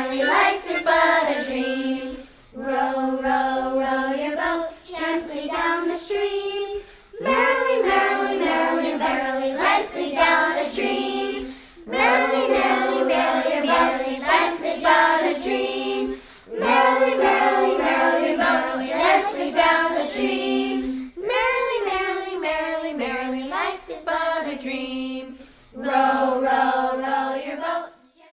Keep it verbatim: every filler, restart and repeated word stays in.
Really life is but a dream. Row, row, row your boat gently down the stream.